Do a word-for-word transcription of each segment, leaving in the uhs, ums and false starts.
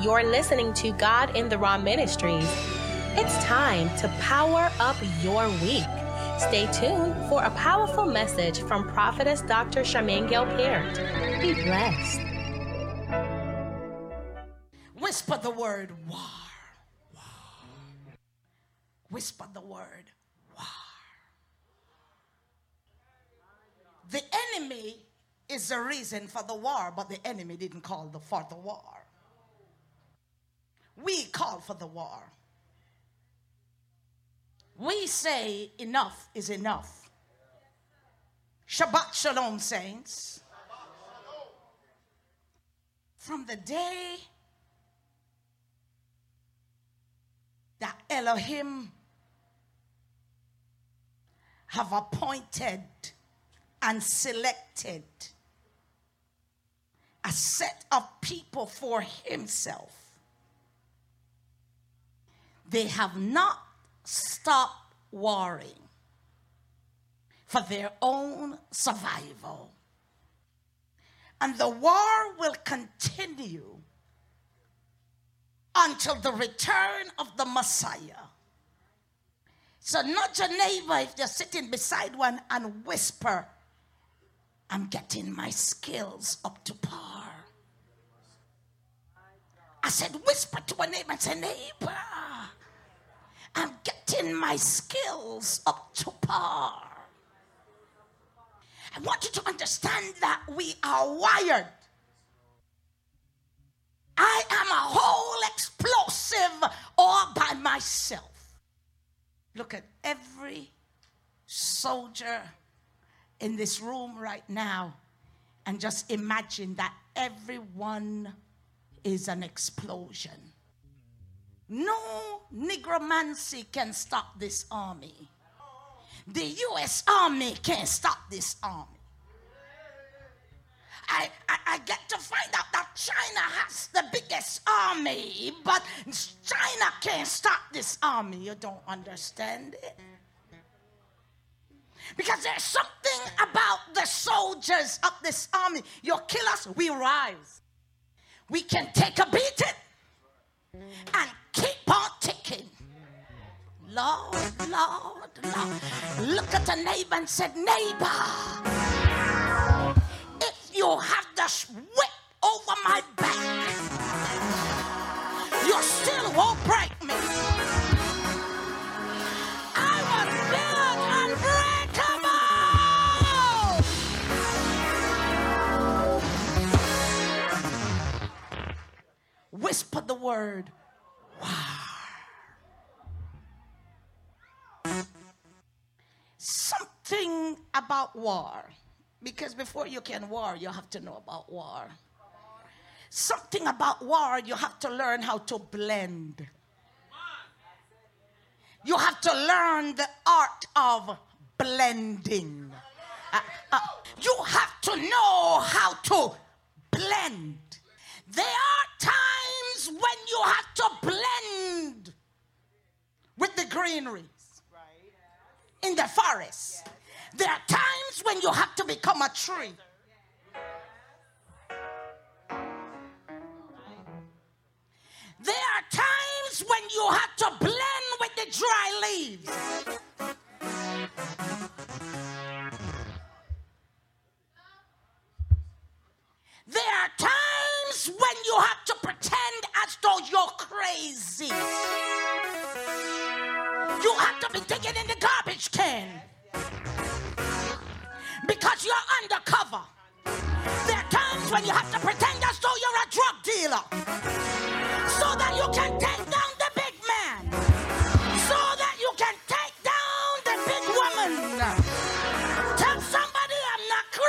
You're listening to God in the Raw Ministries. It's time to power up your week. Stay tuned for a powerful message from Prophetess Doctor Charmaine Gail Parent. Be blessed. Whisper the word war. War. Whisper the word war. The enemy is the reason for the war, but the enemy didn't call the, for the war. We call for the war. We say enough is enough. Shabbat shalom, saints. From the day that Elohim have appointed and selected a set of people for himself, they have not stopped warring for their own survival. And the war will continue until the return of the Messiah. So nudge your neighbor if you're sitting beside one and whisper, I'm getting my skills up to par. I said, whisper to a neighbor and say, neighbor, I'm getting my skills up to par. I want you to understand that we are wired. I am a whole explosive all by myself. Look at every soldier in this room right now and just imagine that everyone is an explosion. No nigromancy can stop this army. The U S Army can't stop this army. I, I, I get to find out that China has the biggest army, but China can't stop this army. You don't understand it? Because there's something about the soldiers of this army. You kill us, we rise. We can take a beating and keep on ticking. Lord, Lord, Lord. Look at a neighbor and said, neighbor, if you have this whip over my back, you still won't break me. I was built unbreakable. Whisper the word, wow. Something about war, because before you can war, you have to know about war. Something about war, you have to learn how to blend. You have to learn the art of blending. Uh, uh, you have to know how to blend. There are times when you have to blend with the greeneries in the forest. There are times when you have to become a tree. There are times when you have to blend with the dry leaves. There are times when you have to pretend as though you're crazy. You have to be digging in the garbage can because you're undercover. There are times when you have to pretend as though you're a drug dealer so that you can take down the big man, so that you can take down the big woman. Tell somebody I'm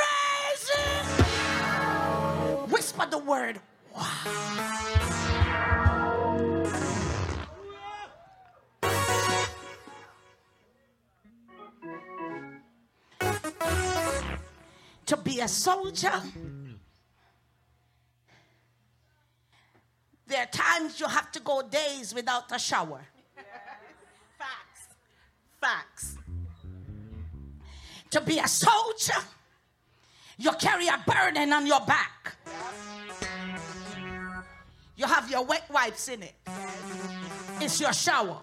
not crazy. Whisper the word, wow. To be a soldier, there are times you have to go days without a shower. Facts. Facts. To be a soldier, you carry a burden on your back. You have your wet wipes in it. It's your shower.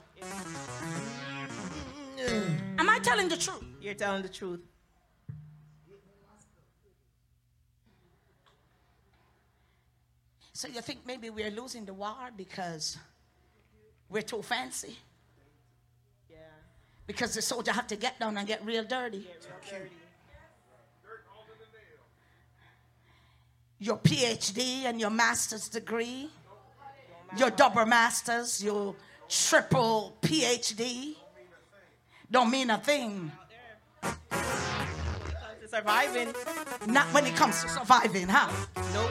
Am I telling the truth? You're telling the truth. So you think maybe we're losing the war because we're too fancy? Yeah. Because the soldier have to get down and get real dirty. Get real dirty. Your P H D and your master's degree, your double master's, your triple P H D don't mean a thing. To surviving. Not when it comes to surviving, huh? Nope.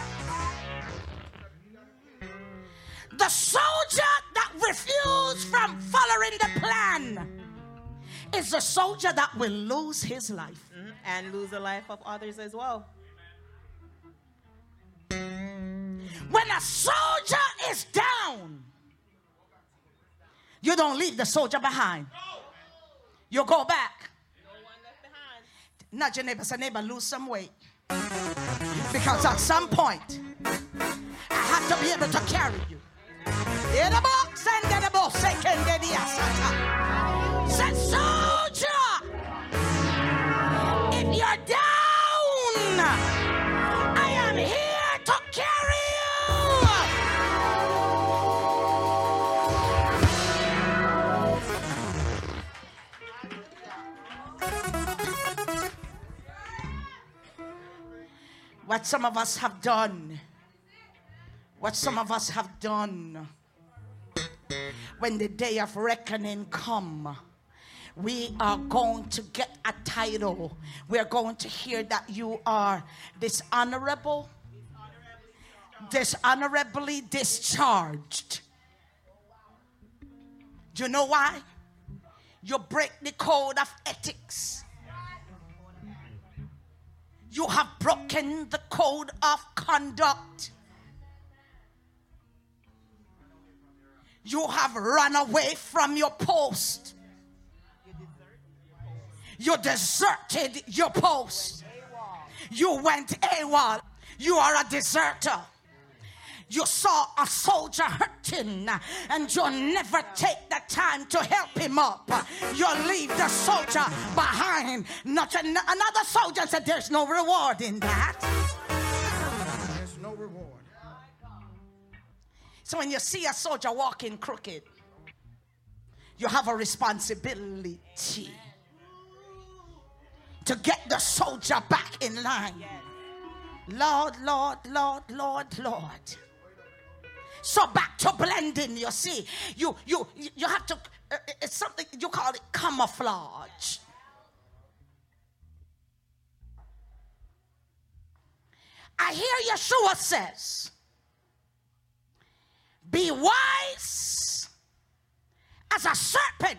The soldier that refused from following the plan is the soldier that will lose his life. Mm-hmm. And lose the life of others as well. When a soldier is down, you don't leave the soldier behind. You go back. No one left behind. Nudge your neighbor, say, neighbor, lose some weight. Because at some point, I have to be able to carry you. Say, soldier, if you're down, I am here to carry you. What some of us have done, what some of us have done, when the day of reckoning come, we are going to get a title. We are going to hear that you are dishonorable, dishonorably discharged. Do you know why? You break the code of ethics. You have broken the code of conduct. You have run away from your post. You deserted your post. You went AWOL. You are a deserter. You saw a soldier hurting and you never take the time to help him up. You leave the soldier behind. Not an- another soldier said there's no reward in that. There's no reward. So when you see a soldier walking crooked, you have a responsibility to get the soldier back in line. Lord, Lord, Lord, Lord, Lord. So back to blending, you see. You you you have to, uh, it's something, you call it camouflage. I hear Yeshua says, be wise as a serpent,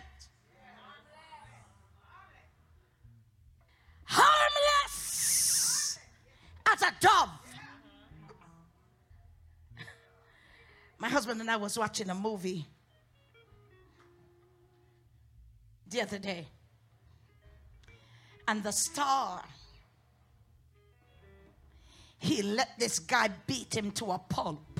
harmless as a dove. My husband and I was watching a movie the other day, and the star, he let this guy beat him to a pulp.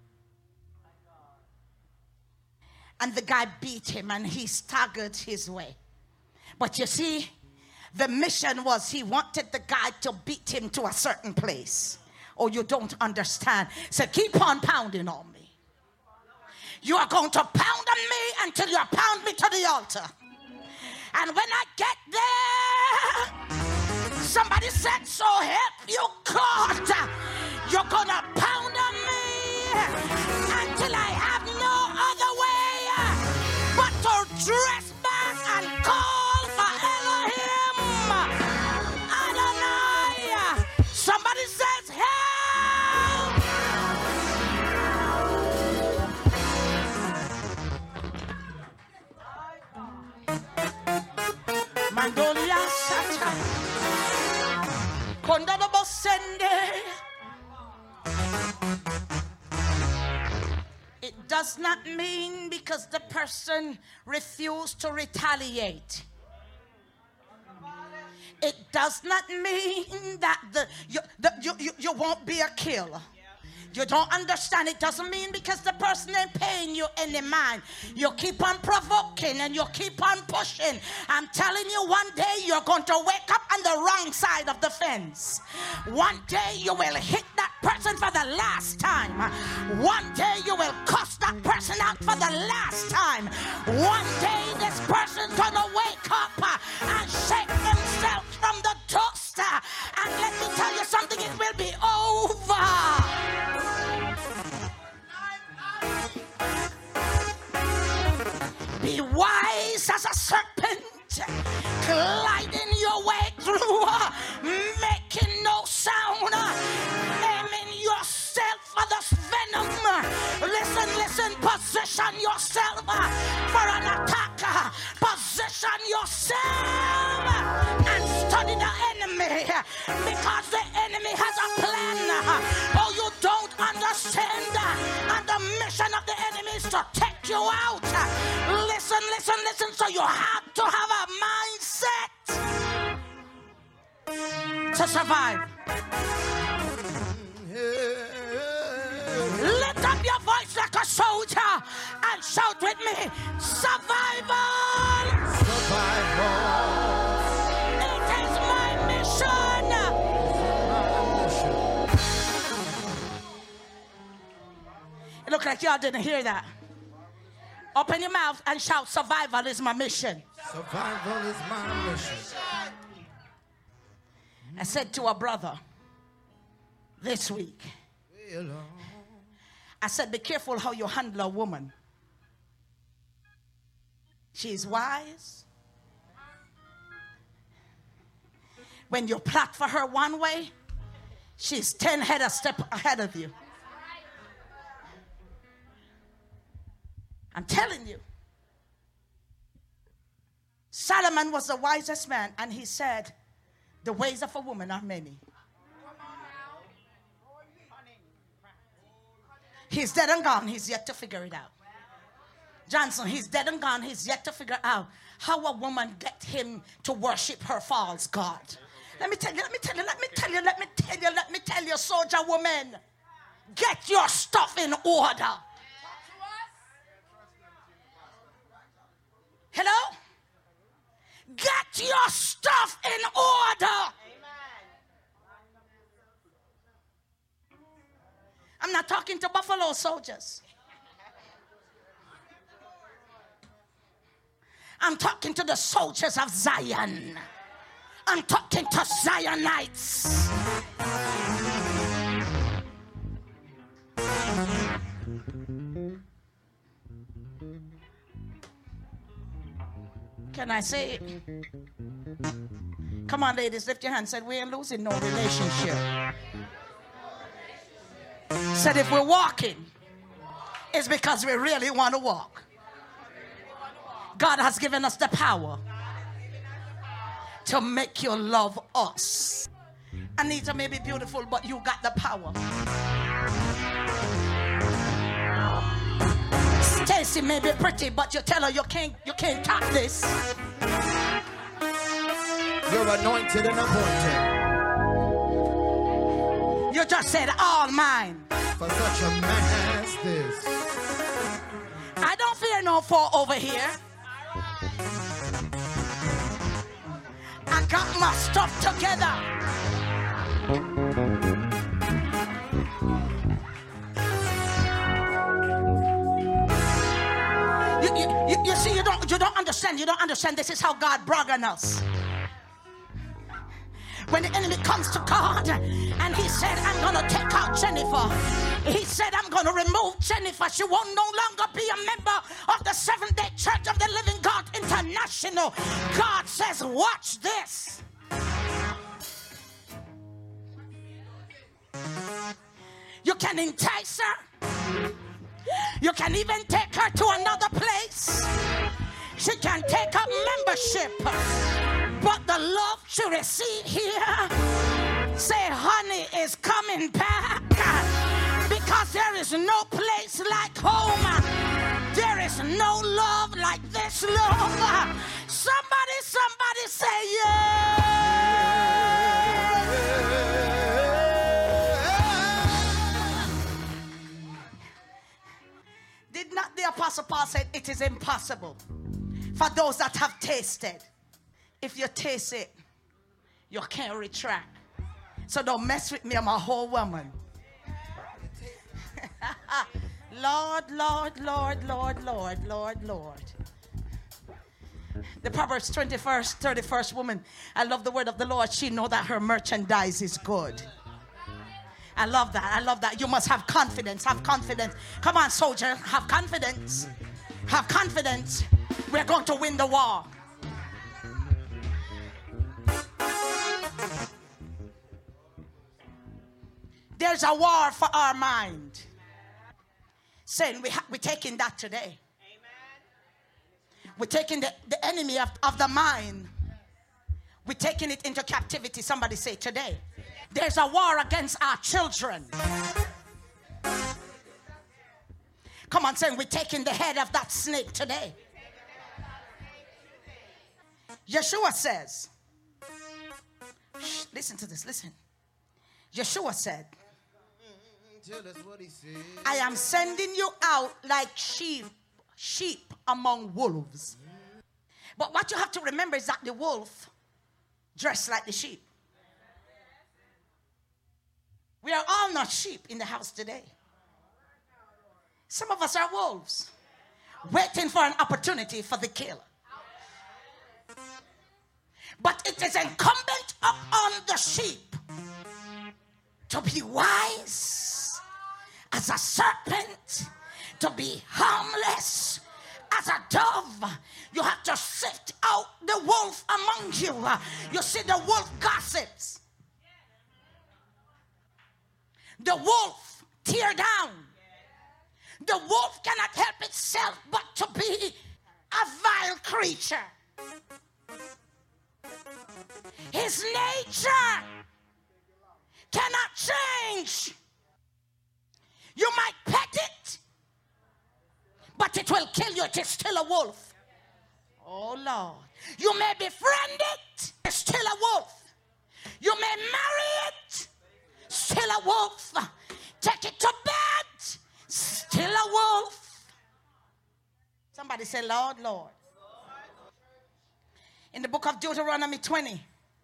And the guy beat him and he staggered his way. But you see, the mission was he wanted the guy to beat him to a certain place. Oh, you don't understand. So keep on pounding on me. You are going to pound on me until you pound me to the altar. And when I get there, somebody said, so help you God, you're going to pound on me until I have no other way but to dress back and call for Elohim Adonai. Somebody says, help. Mandolia Sata Kondadabo Sende. It does not mean because the person refused to retaliate. It does not mean that the you, the, you, you, you won't be a killer. You don't understand. It doesn't mean because the person ain't paying you any mind. You keep on provoking and you keep on pushing. I'm telling you, one day you're going to wake up on the wrong side of the fence. One day you will hit that person for the last time. One day you will cuss that person out for the last time. One day this person's going to wake up and shake themselves from the dust. And let me tell you something, it will be over. Be wise as a serpent, gliding your way through, making no sound, aiming yourself for the venom. Listen, listen, position yourself for an attack. Position yourself and study the enemy, because the enemy has a plan. Oh, you don't understand, and the mission of the enemy is to take you out. Listen, listen, listen. So you have to have a mindset to survive. Lift up your voice like a soldier and shout with me, survival! Survival! It is my mission! It looks like y'all didn't hear that. Open your mouth and shout, survival is my mission. Survival is my mission. I said to a brother this week, I said, be careful how you handle a woman. She's wise. When you plot for her one way, she's ten head a step ahead of you. I'm telling you. Solomon was the wisest man, and he said, the ways of a woman are many. He's dead and gone. He's yet to figure it out. Johnson, he's dead and gone. He's yet to figure out how a woman get him to worship her false god. Let me tell you, let me tell you, let me tell you, let me tell you, let me tell you, soldier woman, get your stuff in order. Hello? Get your stuff in order. I'm not talking to Buffalo soldiers. I'm talking to the soldiers of Zion. I'm talking to Zionites. Can I say it? Come on, ladies, lift your hands. Said we ain't losing no relationship. Said if we're walking, it's because we really want to walk. God has given us the power to make you love us. Anita may be beautiful, but you got the power. Stacy may be pretty, but you tell her you can't, you can't top this. You're anointed and appointed. You just said all mine. For such a man as this. I don't fear no foe over here. I got my stuff together. You, you, you, you see, you don't, you don't understand. You don't understand. This is how God brought on us. When the enemy comes to God and he said, I'm going to take out Jennifer. He said, I'm going to remove Jennifer. She will no longer be a member of the Seventh-day Church of the Living God International. God says, watch this. You can entice her. You can even take her to another place. She can take up membership. But the love she received here, say, honey, is coming back. Because there is no place like home. There is no love like this love. Somebody, somebody say, yeah. said it is impossible for those that have tasted. If you taste it, you can't retract. So don't mess with me, I'm a whole woman. Lord, Lord, Lord, Lord, Lord, Lord, Lord. The Proverbs twenty-first, thirty-first woman. I love the word of the Lord. She know that her merchandise is good. I love that. I love that. You must have confidence. Have confidence. Come on, soldier. Have confidence. Have confidence. We're going to win the war. There's a war for our mind. Saying we ha- we're taking that today. We're taking the, the enemy of, of the mind. We're taking it into captivity. Somebody say today. There's a war against our children. Come on, saying we're taking the head of that snake today. Yeshua says, shh, listen to this, listen. Yeshua said, Tell us what he said. I am sending you out like sheep, sheep among wolves. But what you have to remember is that the wolf dressed like the sheep. We are all not sheep in the house today. Some of us are wolves, waiting for an opportunity for the kill. But it is incumbent upon the sheep to be wise as a serpent, to be harmless as a dove. You have to sift out the wolf among you. You see, the wolf gossips. The wolf tear down. The wolf cannot help itself but to be a vile creature. His nature cannot change. You might pet it, but it will kill you. It is still a wolf. Oh, Lord. You may befriend it, it's still a wolf. You may marry it, still a wolf. Take it to bed, still a wolf. Somebody say, Lord, Lord. In the book of Deuteronomy twenty,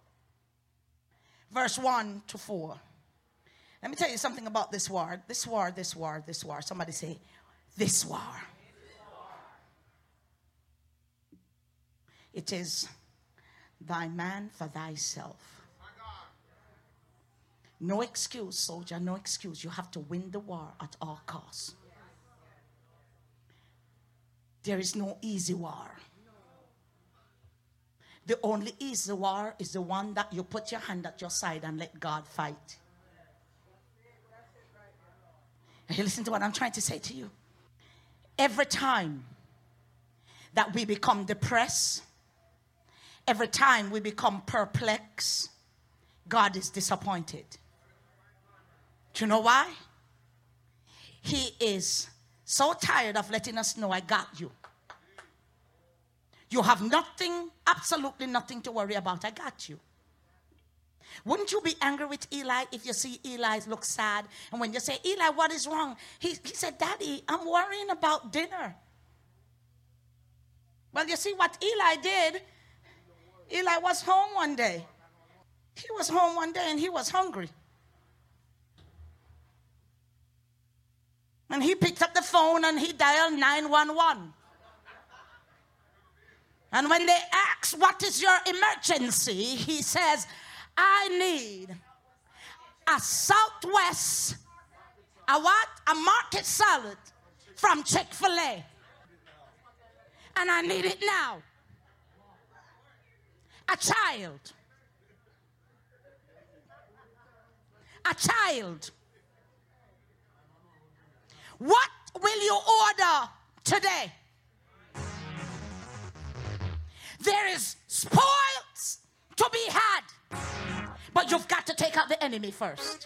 verse one to four. Let me tell you something about this war. This war, this war, this war. Somebody say, this war. It is thy man for thyself. No excuse, soldier, no excuse. You have to win the war at all costs. There is no easy war. The only easy war is the one that you put your hand at your side and let God fight. Are you listening to what I'm trying to say to you? Every time that we become depressed, every time we become perplexed, God is disappointed. Do you know why? He is so tired of letting us know, I got you. You have nothing, absolutely nothing to worry about. I got you. Wouldn't you be angry with Eli if you see Eli look sad? And when you say, Eli, what is wrong? He, he said, Daddy, I'm worrying about dinner. Well, you see what Eli did? Eli was home one day. He was home one day and he was hungry. And he picked up the phone and he dialed nine one one. And when they ask, what is your emergency? He says, I need a Southwest, a what? A market salad from Chick-fil-A. And I need it now. A child. A child. What will you order today? There is spoils to be had, but you've got to take out the enemy first.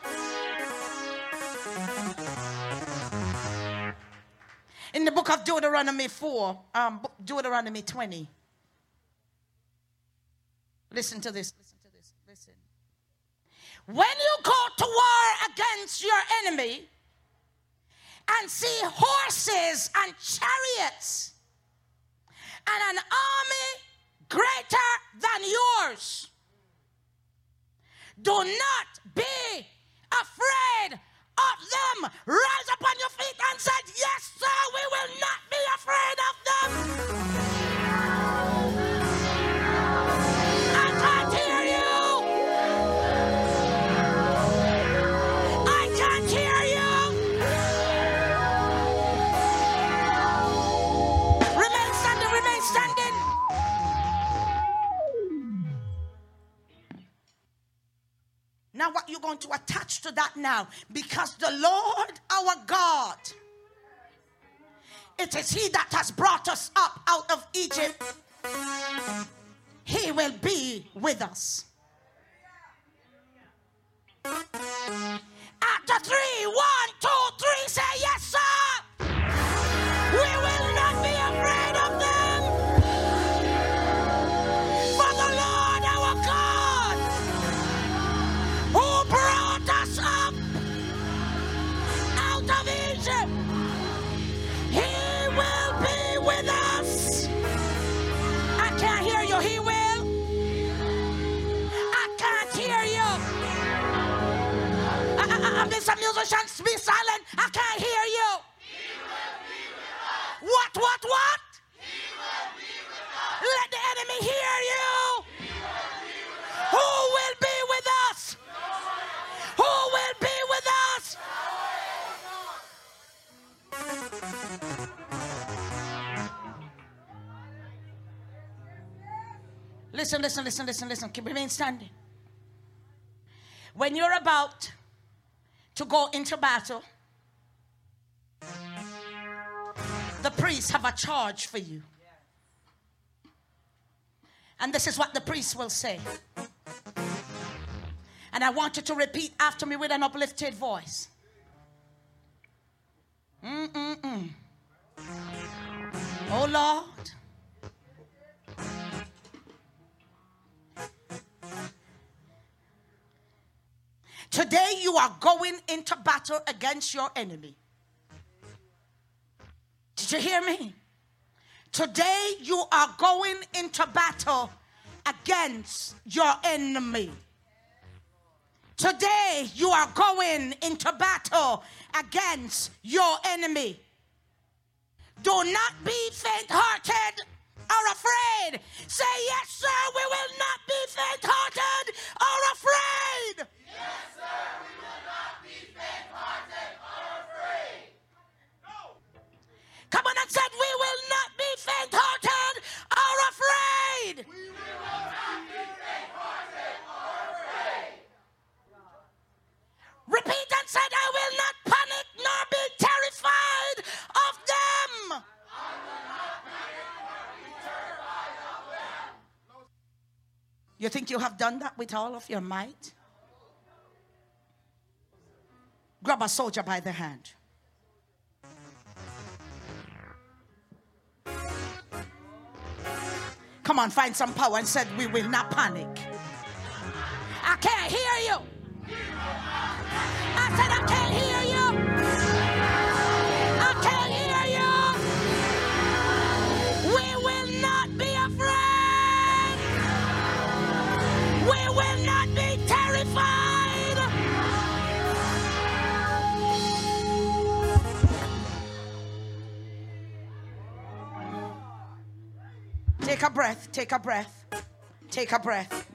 In the book of Deuteronomy four, um, Deuteronomy twenty. Listen to this. Listen to this. Listen. When you go to war against your enemy, and see horses and chariots and an army greater than yours. Do not be afraid of them. Rise up on your feet and say, yes, sir, we will not be afraid of them. I can't hear you. I can't hear you. Remain standing, remain standing. Now what you're going to attach to that now, because the Lord our God, it is he that has brought us up out of Egypt. He will be with us. After three, one, two, three, say yes, sir. We will not be afraid of them. For the Lord our God, who brought us up out of Egypt, he will be with us. I can't hear you. He will. I can't hear you. I, I, I, Mister Musicians, be silent. I can't hear you. He will be with us. What, what, what? He will be with us. Let the enemy hear you. He will be with us. Who will be with us? No. Who will be with us? Listen, listen, listen, listen, listen. Keep remain standing. When you're about to go into battle, the priests have a charge for you. And this is what the priests will say. And I want you to repeat after me with an uplifted voice. Mm-mm-mm. Oh, Lord. Today you are going into battle against your enemy. Did you hear me? Today you are going into battle against your enemy. Today you are going into battle against your enemy. Do not be faint-hearted or afraid. Say, yes, sir, we will not be faint-hearted or afraid. Yes, sir, we will not be faint-hearted or afraid. No. Come on and said, we will not be faint-hearted or afraid. We will not be faint-hearted or afraid. Repeat and said, I will not panic nor be terrified of them. I will not panic nor be terrified of them. You think you have done that with all of your might? Grab a soldier by the hand. Come on, find some power and said, we will not panic. I can't hear you. I said, I can't hear you. I can't hear you. We will not be afraid. We will not be terrified. Take a breath, take a breath, take a breath.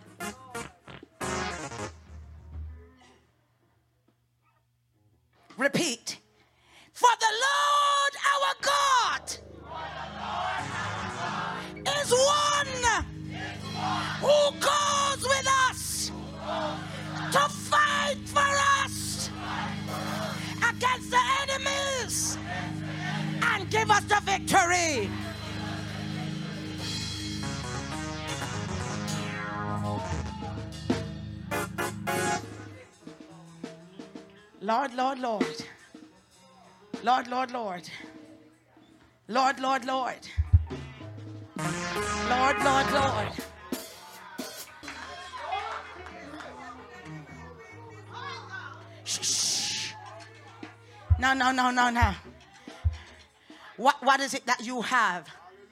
Repeat. For the Lord our God is one who goes with us to fight for us against the enemies and give us the victory. Lord, Lord, Lord. Lord, Lord, Lord. Lord, Lord, Lord. Lord, Lord, Lord. Shh. No, no, no, no, no. What, what is it that you have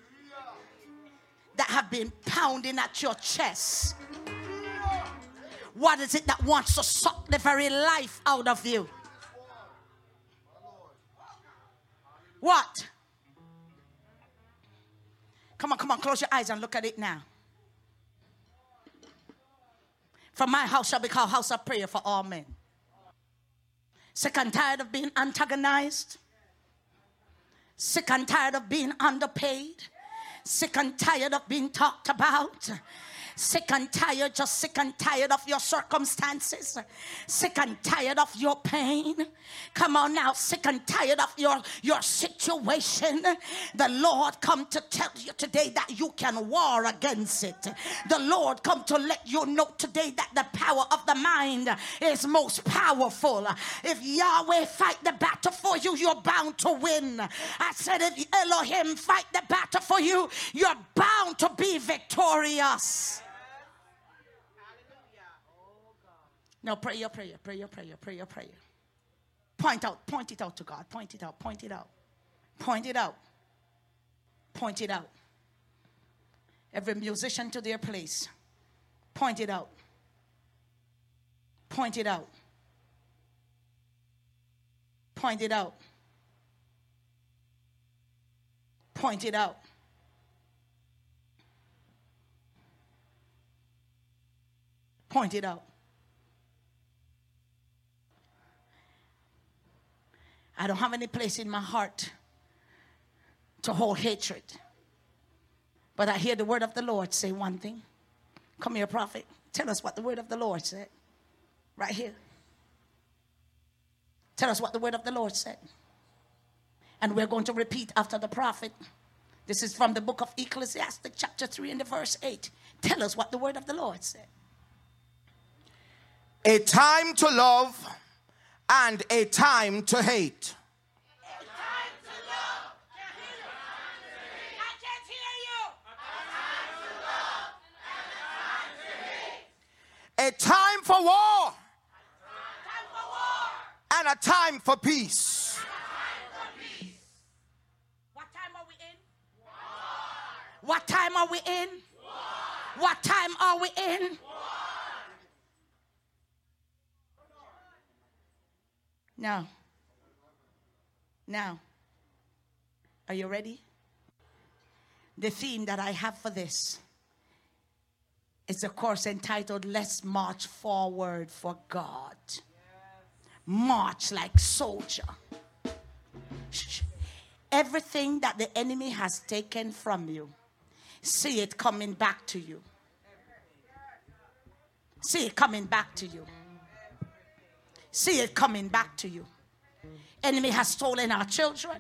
that have been pounding at your chest? What is it that wants to suck the very life out of you? What? Come on, come on, close your eyes and look at it now. For my house shall be called house of prayer for all men. Sick and tired of being antagonized. Sick and tired of being underpaid. Sick and tired of being talked about. Sick and tired, just sick and tired of your circumstances. Sick and tired of your pain. Come on now, sick and tired of your, your situation. The Lord come to tell you today that you can war against it. The Lord come to let you know today that the power of the mind is most powerful. If Yahweh fight the battle for you, you're bound to win. I said if Elohim fight the battle for you, you're bound to be victorious. Now pray your prayer, pray your prayer, pray your prayer. Point out, point it out to God. Point it out, point it out. Point it out. Point it out. Every musician to their place. Point it out. Point it out. Point it out. Point it out. Point it out. I don't have any place in my heart to hold hatred. But I hear the word of the Lord say one thing. Come here, prophet. Tell us what the word of the Lord said. Right here. Tell us what the word of the Lord said. And we're going to repeat after the prophet. This is from the book of Ecclesiastes, chapter three and the verse eight. Tell us what the word of the Lord said. A time to love and a time to hate. A time to love. I can't hear you. A time for war Time for war. and a time for peace. What time are we in? What time are we in? What time are we in? Now, now, are you ready? The theme that I have for this is a course entitled, Let's March Forward for God. Yes. March like soldier. Shh. Everything that the enemy has taken from you, see it coming back to you. See it coming back to you. See it coming back to you. Enemy has stolen our children.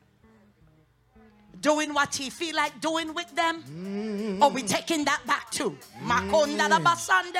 Doing what he feel like doing with them. Mm. Or we taking that back too. Mm.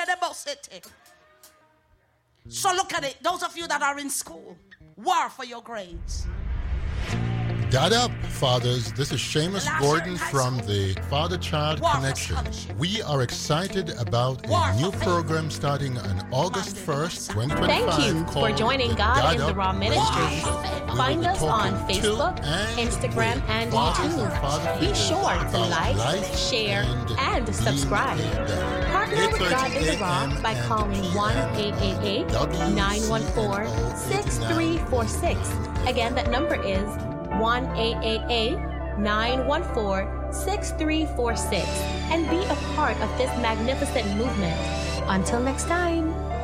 So look at it. Those of you that are in school, war for your grades. Dad up, fathers. This is Seamus Gordon from the Father-Child Connection. We are excited about a new program starting on August first, twenty twenty-five. Thank you for joining God in the Raw Ministries. Find us on Facebook, Instagram, and YouTube. Be sure to like, share, and subscribe. Partner with God in the Raw by calling one eight eight eight, nine one four, six three four six. Again, that number is one eight eight eight, nine one four, six three four six and be a part of this magnificent movement. Until next time.